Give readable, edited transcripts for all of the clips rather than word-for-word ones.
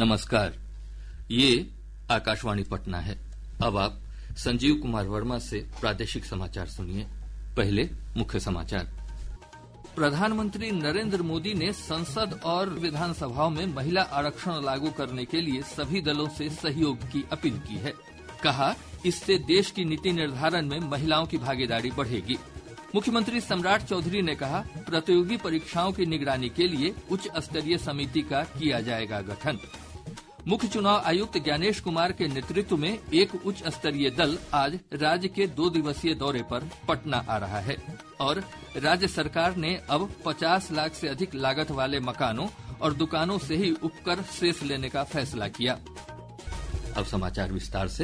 नमस्कार, ये आकाशवाणी पटना है। अब आप संजीव कुमार वर्मा से प्रादेशिक समाचार सुनिए। पहले मुख्य समाचार। प्रधानमंत्री नरेंद्र मोदी ने संसद और विधानसभाओं में महिला आरक्षण लागू करने के लिए सभी दलों से सहयोग की अपील की है। कहा, इससे देश की नीति निर्धारण में महिलाओं की भागीदारी बढ़ेगी। मुख्यमंत्री सम्राट चौधरी ने कहा, प्रतियोगी परीक्षाओं की निगरानी के लिए उच्च स्तरीय समिति का किया जाएगा गठन। मुख्य चुनाव आयुक्त ज्ञानेश कुमार के नेतृत्व में एक उच्च स्तरीय दल आज राज्य के 2 दिवसीय दौरे पर पटना आ रहा है और राज्य सरकार ने अब 50 लाख से अधिक लागत वाले मकानों और दुकानों से ही उपकर शेष लेने का फैसला किया। अब समाचार विस्तार से।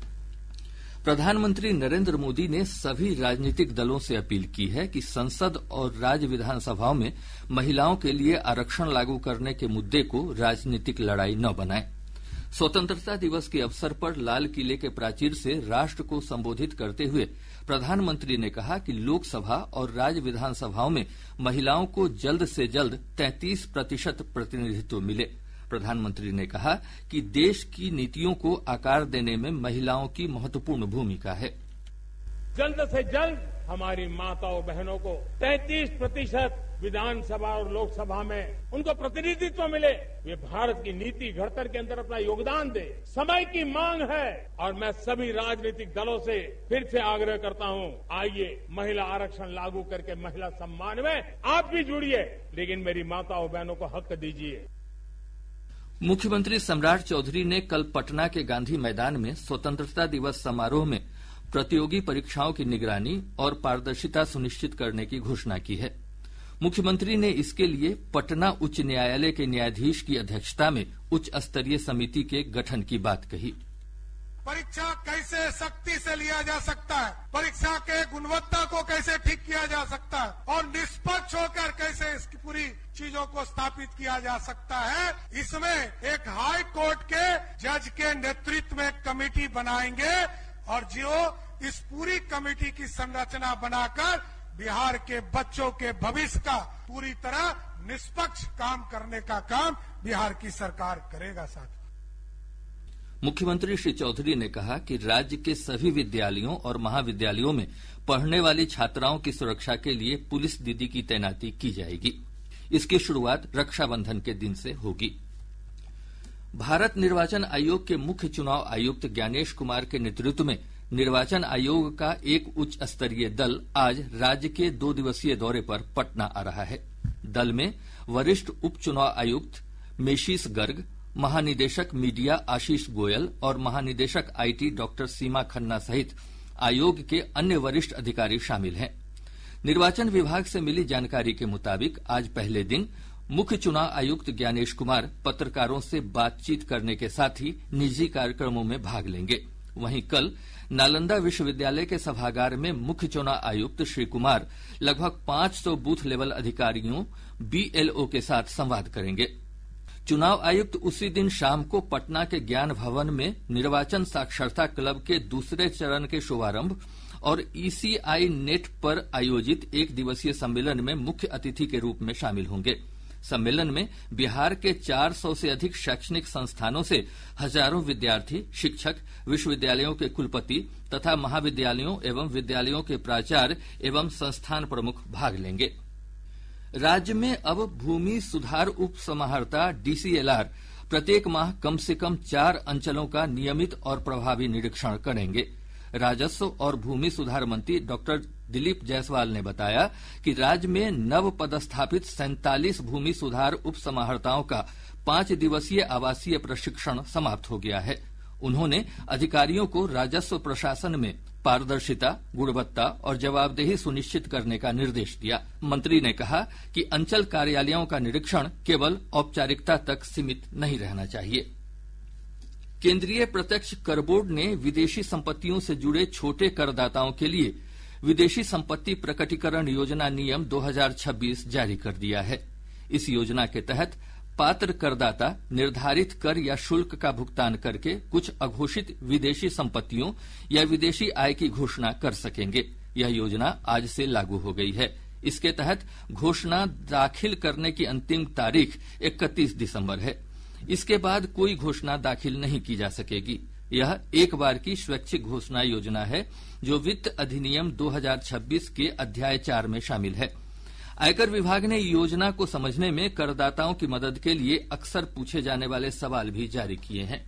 प्रधानमंत्री नरेंद्र मोदी ने सभी राजनीतिक दलों से अपील की है कि संसद और राज्य विधानसभाओं में महिलाओं के लिए आरक्षण लागू करने के मुद्दे को राजनीतिक लड़ाई न बनाएं। स्वतंत्रता दिवस के अवसर पर लाल किले के प्राचीर से राष्ट्र को संबोधित करते हुए प्रधानमंत्री ने कहा कि लोकसभा और राज्य विधानसभाओं में महिलाओं को जल्द से जल्द 33% प्रतिनिधित्व मिले। प्रधानमंत्री ने कहा कि देश की नीतियों को आकार देने में महिलाओं की महत्वपूर्ण भूमिका है। जल्द से जल्द हमारी माताओं बहनों को 33% विधानसभा और लोकसभा में उनको प्रतिनिधित्व मिले। वे भारत की नीति घड़तर के अंदर अपना योगदान दे। समय की मांग है और मैं सभी राजनीतिक दलों से फिर से आग्रह करता हूं, आइए महिला आरक्षण लागू करके महिला सम्मान में आप भी जुड़िए, लेकिन मेरी माताओं बहनों को हक दीजिए। मुख्यमंत्री सम्राट चौधरी ने कल पटना के गांधी मैदान में स्वतंत्रता दिवस समारोह में प्रतियोगी परीक्षाओं की निगरानी और पारदर्शिता सुनिश्चित करने की घोषणा की है। मुख्यमंत्री ने इसके लिए पटना उच्च न्यायालय के न्यायाधीश की अध्यक्षता में उच्च स्तरीय समिति के गठन की बात कही। परीक्षा कैसे सख्ती से लिया जा सकता है, परीक्षा के गुणवत्ता को कैसे ठीक किया जा सकता है और निष्पक्ष होकर कैसे इसकी पूरी चीजों को स्थापित किया जा सकता है, इसमें एक हाई कोर्ट के जज के नेतृत्व में कमेटी बनाएंगे और जो इस पूरी कमेटी की संरचना बनाकर बिहार के बच्चों के भविष्य का पूरी तरह निष्पक्ष काम करने का काम बिहार की सरकार करेगा। साथ मुख्यमंत्री श्री चौधरी ने कहा कि राज्य के सभी विद्यालयों और महाविद्यालयों में पढ़ने वाली छात्राओं की सुरक्षा के लिए पुलिस दीदी की तैनाती की जाएगी। इसकी शुरुआत रक्षाबंधन के दिन से होगी। भारत निर्वाचन आयोग के मुख्य चुनाव आयुक्त ज्ञानेश कुमार के नेतृत्व में निर्वाचन आयोग का एक उच्च स्तरीय दल आज राज्य के 2 दिवसीय दौरे पर पटना आ रहा है। दल में वरिष्ठ उप चुनाव आयुक्त मेशिस गर्ग, महानिदेशक मीडिया आशीष गोयल और महानिदेशक आईटी डॉक्टर सीमा खन्ना सहित आयोग के अन्य वरिष्ठ अधिकारी शामिल हैं। निर्वाचन विभाग से मिली जानकारी के मुताबिक आज पहले दिन मुख्य चुनाव आयुक्त ज्ञानेश कुमार पत्रकारों से बातचीत करने के साथ ही निजी कार्यक्रमों में भाग लेंगे। वहीं कल नालंदा विश्वविद्यालय के सभागार में मुख्य चुनाव आयुक्त श्री कुमार लगभग 500 बूथ लेवल अधिकारियों बीएलओ के साथ संवाद करेंगे। चुनाव आयुक्त उसी दिन शाम को पटना के ज्ञान भवन में निर्वाचन साक्षरता क्लब के दूसरे चरण के शुभारंभ और ईसीआई नेट पर आयोजित 1 दिवसीय सम्मेलन में मुख्य अतिथि के रूप में शामिल होंगे। सम्मेलन में बिहार के 400 से अधिक शैक्षणिक संस्थानों से हजारों विद्यार्थी, शिक्षक, विश्वविद्यालयों के कुलपति तथा महाविद्यालयों एवं विद्यालयों के प्राचार्य एवं संस्थान प्रमुख भाग लेंगे। राज्य में अब भूमि सुधार उप समाहर्ता डीसीएलआर प्रत्येक माह कम से कम 4 अंचलों का नियमित और प्रभावी निरीक्षण करेंगे। राजस्व और भूमि सुधार मंत्री डॉक्टर दिलीप जायसवाल ने बताया कि राज्य में नव पदस्थापित 47 भूमि सुधार उप समाहर्ताओं का 5 दिवसीय आवासीय प्रशिक्षण समाप्त हो गया है। उन्होंने अधिकारियों को राजस्व प्रशासन में पारदर्शिता, गुणवत्ता और जवाबदेही सुनिश्चित करने का निर्देश दिया। मंत्री ने कहा कि अंचल कार्यालयों का निरीक्षण केवल औपचारिकता तक सीमित नहीं रहना चाहिए। केंद्रीय प्रत्यक्ष कर बोर्ड ने विदेशी संपत्तियों से जुड़े छोटे करदाताओं के लिए विदेशी संपत्ति प्रकटीकरण योजना नियम 2026 जारी कर दिया है। इस योजना के तहत पात्र करदाता निर्धारित कर या शुल्क का भुगतान करके कुछ अघोषित विदेशी संपत्तियों या विदेशी आय की घोषणा कर सकेंगे। यह योजना आज से लागू हो गई है। इसके तहत घोषणा दाखिल करने की अंतिम तारीख 31 दिसंबर है। इसके बाद कोई घोषणा दाखिल नहीं की जा सकेगी। यह एक बार की स्वैच्छिक घोषणा योजना है जो वित्त अधिनियम 2026 के अध्याय 4 में शामिल है। आयकर विभाग ने योजना को समझने में करदाताओं की मदद के लिए अक्सर पूछे जाने वाले सवाल भी जारी किए हैं।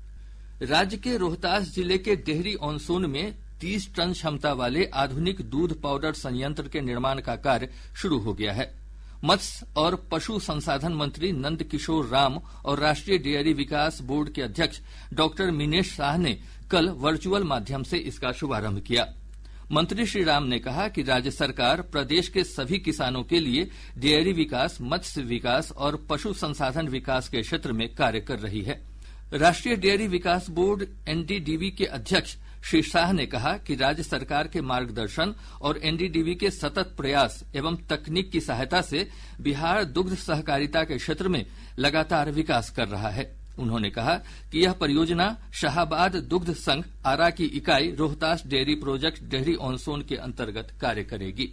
राज्य के रोहतास जिले के डेहरी ऑन सोन में 30 टन क्षमता वाले आधुनिक दूध पाउडर संयंत्र के निर्माण का कार्य शुरू हो गया है। मत्स्य और पशु संसाधन मंत्री नंद किशोर राम और राष्ट्रीय डेयरी विकास बोर्ड के अध्यक्ष डॉक्टर मिनेश शाह ने कल वर्चुअल माध्यम से इसका शुभारंभ किया। मंत्री श्री राम ने कहा कि राज्य सरकार प्रदेश के सभी किसानों के लिए डेयरी विकास, मत्स्य विकास और पशु संसाधन विकास के क्षेत्र में कार्य कर रही है। राष्ट्रीय डेयरी विकास बोर्ड एनडीडीबी के अध्यक्ष श्री शाह ने कहा कि राज्य सरकार के मार्गदर्शन और एनडीडीबी के सतत प्रयास एवं तकनीक की सहायता से बिहार दुग्ध सहकारिता के क्षेत्र में लगातार विकास कर रहा है। उन्होंने कहा कि यह परियोजना शाहाबाद दुग्ध संघ आरा की इकाई Rohtas dairy project Dehri on Son के अंतर्गत कार्य करेगी।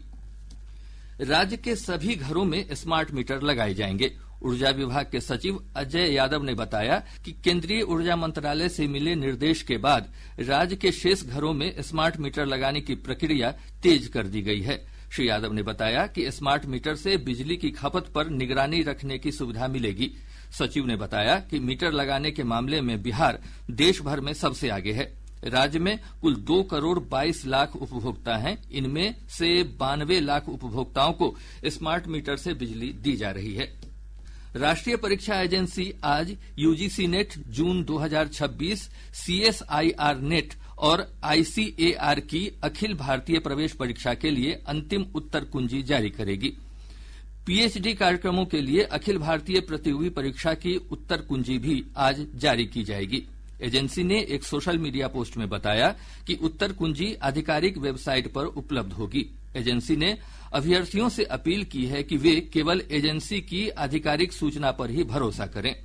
राज्य के सभी घरों में स्मार्ट मीटर लगाए जाएंगे। ऊर्जा विभाग के सचिव अजय यादव ने बताया कि केंद्रीय ऊर्जा मंत्रालय से मिले निर्देश के बाद राज्य के शेष घरों में स्मार्ट मीटर लगाने की प्रक्रिया तेज कर दी गई है। श्री यादव ने बताया कि स्मार्ट मीटर से बिजली की खपत पर निगरानी रखने की सुविधा मिलेगी। सचिव ने बताया कि मीटर लगाने के मामले में बिहार देश भर में सबसे आगे है। राज्य में कुल 2 करोड़ 22 लाख उपभोक्ता हैं। इनमें से 92 लाख उपभोक्ताओं को स्मार्ट मीटर से बिजली दी जा रही है। राष्ट्रीय परीक्षा एजेंसी आज UGC NET June 2026, CSIR NET और आईसीएआर की अखिल भारतीय प्रवेश परीक्षा के लिए अंतिम उत्तर कुंजी जारी करेगी। पीएचडी कार्यक्रमों के लिए अखिल भारतीय प्रतियोगी परीक्षा की उत्तर कुंजी भी आज जारी की जाएगी। एजेंसी ने एक सोशल मीडिया पोस्ट में बताया कि उत्तर कुंजी आधिकारिक वेबसाइट पर उपलब्ध होगी। एजेंसी ने अभ्यर्थियों से अपील की है कि वे केवल एजेंसी की आधिकारिक सूचना पर ही भरोसा करें।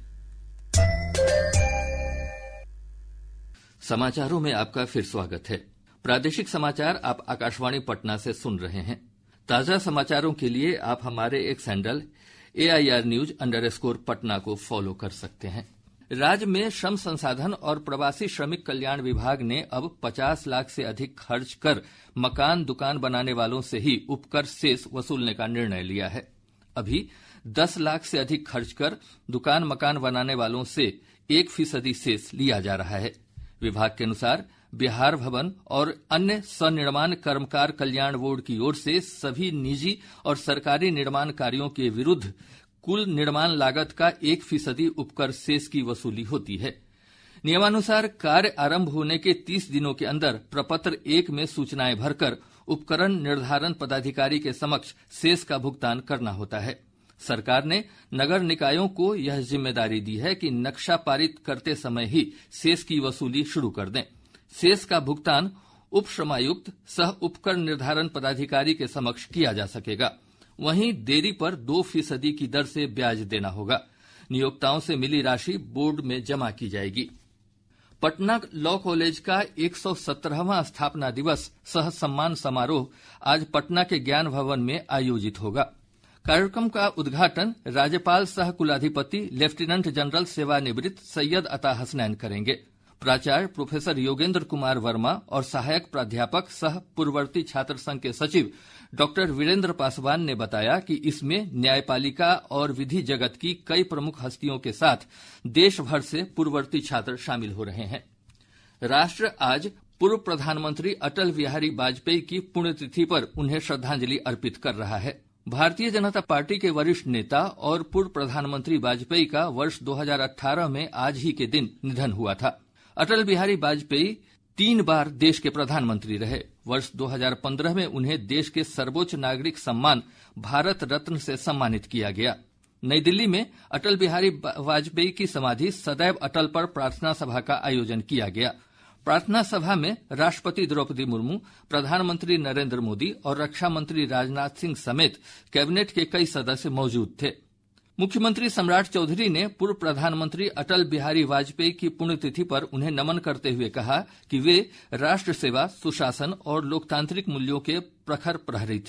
समाचारों में आपका फिर स्वागत है। प्रादेशिक समाचार आप आकाशवाणी पटना से सुन रहे हैं। ताजा समाचारों के लिए आप हमारे एक्स हैंडल AIRnews_पटना को फॉलो कर सकते हैं। राज्य में श्रम संसाधन और प्रवासी श्रमिक कल्याण विभाग ने अब 50 लाख से अधिक खर्च कर मकान दुकान बनाने वालों से ही उपकर शेष वसूलने का निर्णय लिया है। अभी 10 लाख से अधिक खर्च कर दुकान मकान बनाने वालों से 1% शेष लिया जा रहा है। विभाग के अनुसार बिहार भवन और अन्य सनिर्माण कर्मकार कल्याण बोर्ड की ओर से सभी निजी और सरकारी निर्माण कार्यों के विरुद्ध कुल निर्माण लागत का 1% उपकर शेष की वसूली होती है। नियमानुसार कार्य आरंभ होने के 30 दिनों के अंदर प्रपत्र 1 में सूचनाएं भरकर उपकरण निर्धारण पदाधिकारी के समक्ष शेष का भुगतान करना होता है। सरकार ने नगर निकायों को यह जिम्मेदारी दी है कि नक्शा पारित करते समय ही शेष की वसूली शुरू कर दें। शेष का भुगतान उप श्रमायुक्त सह उपकर निर्धारण पदाधिकारी के समक्ष किया जा सकेगा। वहीं देरी पर 2% की दर से ब्याज देना होगा। नियोक्ताओं से मिली राशि बोर्ड में जमा की जाएगी। पटना लॉ कॉलेज का 117वां स्थापना दिवस सह सम्मान समारोह आज पटना के ज्ञान भवन में आयोजित होगा। कार्यक्रम का उद्घाटन राज्यपाल सह कुलाधिपति लेफ्टिनेंट जनरल सेवानिवृत्त सैयद अता हसनैन करेंगे। प्राचार्य प्रोफेसर योगेंद्र कुमार वर्मा और सहायक प्राध्यापक सह पूर्ववर्ती छात्र संघ के सचिव डॉक्टर वीरेंद्र पासवान ने बताया कि इसमें न्यायपालिका और विधि जगत की कई प्रमुख हस्तियों के साथ देश भर से पूर्ववर्ती छात्र शामिल हो रहे हैं। राष्ट्र आज पूर्व प्रधानमंत्री अटल बिहारी वाजपेयी की पुण्यतिथि पर उन्हें श्रद्धांजलि अर्पित कर रहा है। भारतीय जनता पार्टी के वरिष्ठ नेता और पूर्व प्रधानमंत्री वाजपेयी का वर्ष 2018 में आज ही के दिन निधन हुआ था। अटल बिहारी वाजपेयी 3 बार देश के प्रधानमंत्री रहे। वर्ष 2015 में उन्हें देश के सर्वोच्च नागरिक सम्मान भारत रत्न से सम्मानित किया गया। नई दिल्ली में अटल बिहारी वाजपेयी की समाधि सदैव अटल पर प्रार्थना सभा का आयोजन किया गया। प्रार्थना सभा में राष्ट्रपति द्रौपदी मुर्मू, प्रधानमंत्री नरेंद्र मोदी और रक्षा मंत्री राजनाथ सिंह समेत कैबिनेट के कई सदस्य मौजूद थे। मुख्यमंत्री सम्राट चौधरी ने पूर्व प्रधानमंत्री अटल बिहारी वाजपेयी की पुण्यतिथि पर उन्हें नमन करते हुए कहा कि वे राष्ट्र सेवा, सुशासन और लोकतांत्रिक मूल्यों के प्रखर प्रहरी थे।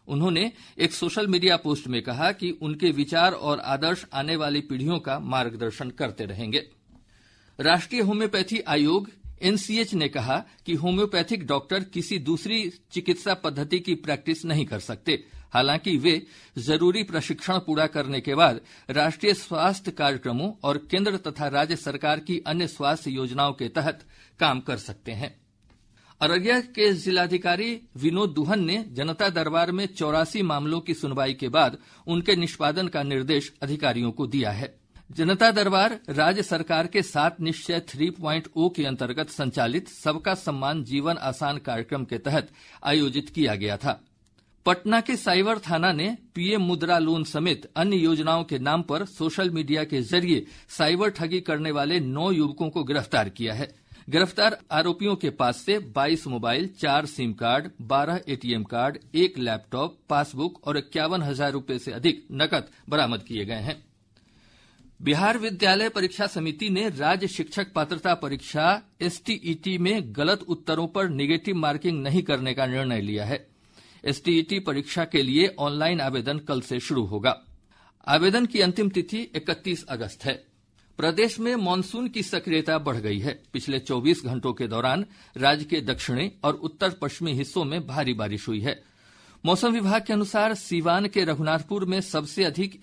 उन्होंने एक सोशल मीडिया पोस्ट में कहा कि उनके विचार और आदर्श आने वाली पीढ़ियों का मार्गदर्शन करते रहेंगे। राष्ट्रीय होम्योपैथी आयोग एनसीएच ने कहा कि होम्योपैथिक डॉक्टर किसी दूसरी चिकित्सा पद्धति की प्रैक्टिस नहीं कर सकते। हालांकि वे जरूरी प्रशिक्षण पूरा करने के बाद राष्ट्रीय स्वास्थ्य कार्यक्रमों और केंद्र तथा राज्य सरकार की अन्य स्वास्थ्य योजनाओं के तहत काम कर सकते हैं। अररिया के जिलाधिकारी विनोद दुहन ने जनता दरबार में 84 मामलों की सुनवाई के बाद उनके निष्पादन का निर्देश अधिकारियों को दिया है। जनता दरबार राज्य सरकार के 7 निश्चय 3.0 के अंतर्गत संचालित सबका सम्मान जीवन आसान कार्यक्रम के तहत आयोजित किया गया था। पटना के साइबर थाना ने पीएम मुद्रा लोन समेत अन्य योजनाओं के नाम पर सोशल मीडिया के जरिए साइबर ठगी करने वाले 9 युवकों को गिरफ्तार किया है। गिरफ्तार आरोपियों के पास से 22 mobile, 4 SIM card, 12 ATM card, 1 laptop, passbook और 51,000 रूपये से अधिक नकद बरामद किए गए हैं। बिहार विद्यालय परीक्षा समिति ने राज्य शिक्षक पात्रता परीक्षा एसटीईटी में गलत उत्तरों पर निगेटिव मार्किंग नहीं करने का निर्णय लिया है। एसटीईटी परीक्षा के लिए ऑनलाइन आवेदन कल से शुरू होगा। आवेदन की अंतिम तिथि 31 अगस्त है। प्रदेश में मानसून की सक्रियता बढ़ गई है। पिछले 24 घंटों के दौरान राज्य के दक्षिणी और उत्तर पश्चिमी हिस्सों में भारी बारिश हुई है। मौसम विभाग के अनुसार सीवान के रघुनाथपुर में सबसे अधिक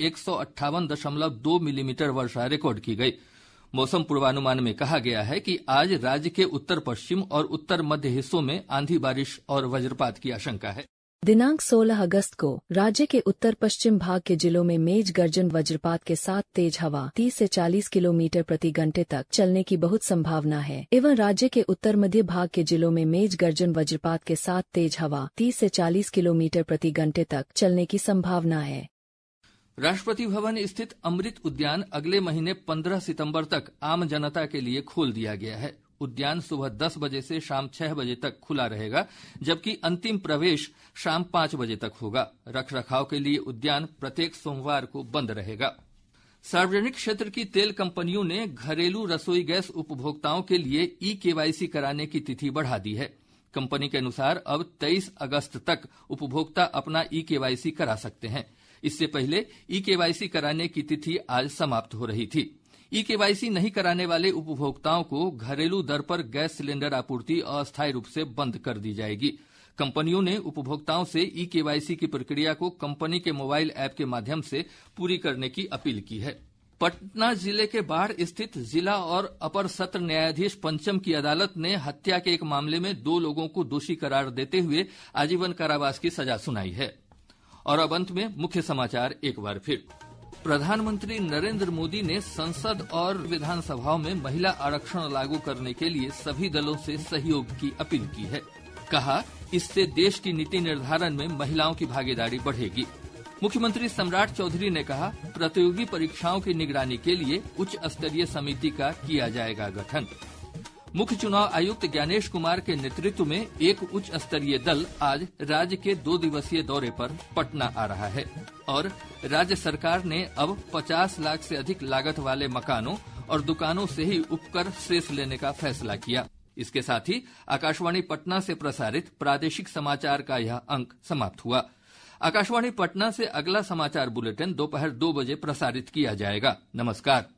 158.2 मिलीमीटर वर्षा रिकॉर्ड की गई। मौसम पूर्वानुमान में कहा गया है कि आज राज्य के उत्तर पश्चिम और उत्तर मध्य हिस्सों में आंधी बारिश और वज्रपात की आशंका है। दिनांक 16 अगस्त को राज्य के उत्तर पश्चिम भाग के जिलों में मेघ गर्जन वज्रपात के साथ तेज हवा 30 से 40 किलोमीटर प्रति घंटे तक चलने की बहुत संभावना है एवं राज्य के उत्तर मध्य भाग के जिलों में मेघ गर्जन वज्रपात के साथ तेज हवा 30 से 40 किलोमीटर प्रति घंटे तक चलने की संभावना है। राष्ट्रपति भवन स्थित अमृत उद्यान अगले महीने 15 सितंबर तक आम जनता के लिए खोल दिया गया है। उद्यान सुबह 10 बजे से शाम 6 बजे तक खुला रहेगा, जबकि अंतिम प्रवेश शाम 5 बजे तक होगा। रखरखाव के लिए उद्यान प्रत्येक सोमवार को बंद रहेगा। सार्वजनिक क्षेत्र की तेल कंपनियों ने घरेलू रसोई गैस उपभोक्ताओं के लिए ई-केवाईसी कराने की तिथि बढ़ा दी है। कंपनी के अनुसार अब 23 अगस्त तक उपभोक्ता अपना ई-केवाईसी करा सकते हैं। इससे पहले ई-केवाईसी कराने की तिथि आज समाप्त हो रही थी। ई-केवाईसी नहीं कराने वाले उपभोक्ताओं को घरेलू दर पर गैस सिलेंडर आपूर्ति अस्थायी रूप से बंद कर दी जाएगी। कंपनियों ने उपभोक्ताओं से ई-केवाईसी की प्रक्रिया को कंपनी के मोबाइल ऐप के माध्यम से पूरी करने की अपील की है। पटना जिले के बाढ़ स्थित जिला और अपर सत्र न्यायाधीश पंचम की अदालत ने हत्या के एक मामले में 2 लोगों को दोषी करार देते हुए आजीवन कारावास की सजा सुनाई है। और अब अंत में मुख्य समाचार एक बार फिर। प्रधानमंत्री नरेंद्र मोदी ने संसद और विधानसभाओं में महिला आरक्षण लागू करने के लिए सभी दलों से सहयोग की अपील की है। कहा, इससे देश की नीति निर्धारण में महिलाओं की भागीदारी बढ़ेगी। मुख्यमंत्री सम्राट चौधरी ने कहा, प्रतियोगी परीक्षाओं की निगरानी के लिए उच्च स्तरीय समिति का किया जाएगा गठन। मुख्य चुनाव आयुक्त ज्ञानेश कुमार के नेतृत्व में एक उच्च स्तरीय दल आज राज्य के 2 दिवसीय दौरे पर पटना आ रहा है। और राज्य सरकार ने अब 50 लाख से अधिक लागत वाले मकानों और दुकानों से ही उपकर शेष लेने का फैसला किया। इसके साथ ही आकाशवाणी पटना से प्रसारित प्रादेशिक समाचार का यह अंक समाप्त हुआ। आकाशवाणी पटना से अगला समाचार बुलेटिन दोपहर 2 बजे प्रसारित किया जाएगा। नमस्कार।